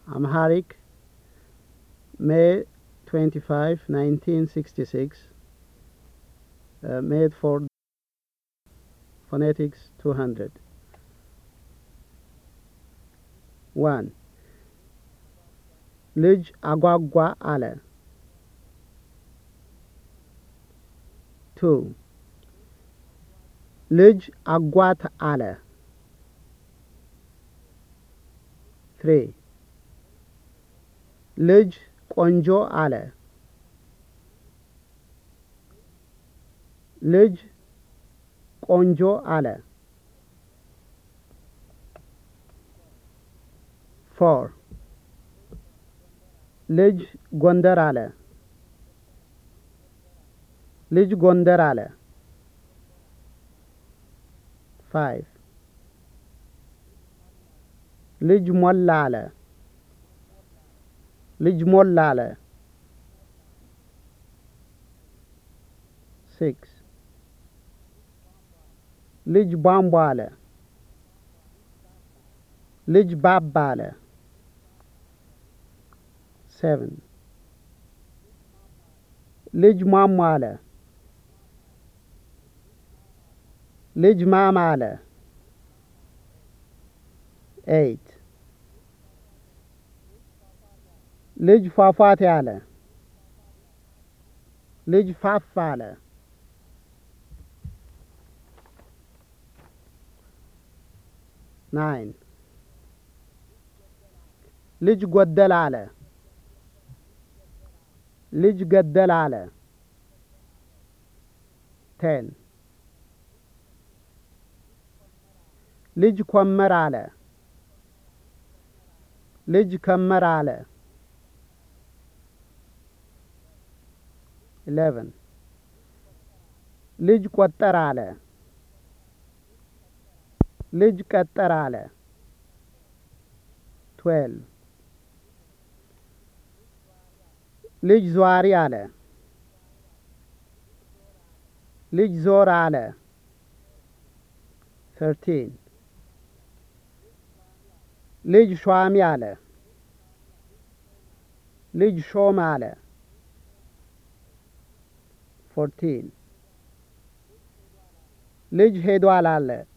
Amharic, May 25, 1966, made for phonetics 200. 1. ልጅ አጓጓ አለ። 2. ልጅ አጓት አለ። 3. ልጅ ቆንጆ አለ። ልጅ ቆንጆ አለ። 4. ልጅ ጎንደር አለ። ልጅ ጎንደር አለ። 5. ልጅ ሞላ አለ። ልጅ ሞላ አለ። 6. ልጅ ቧንቧ አለ። ልጅ ባባ አለ። 7. ልጅ ሟሟ አለ። ልጅ ማማ አለ። 8. ልጅ ፏፏቴ አለ። ልጅ ፋፋ አለ። 9. ልጅ ጐደለ አለ። ልጅ ገደለ አለ። 10. ልጅ ኰመረ አለ። ልጅ ከመረ አለ። 11. ልጅ ቈጠረ አለ። ልጅ ቀጠረ አለ። 12. ልጅ ዟሪ አለ። ልጅ ዞረ አለ። 13. ልጅ ሿሚ አለ። ልጅ ሾመ አለ። 14. ልጅ ሄዷል አለ።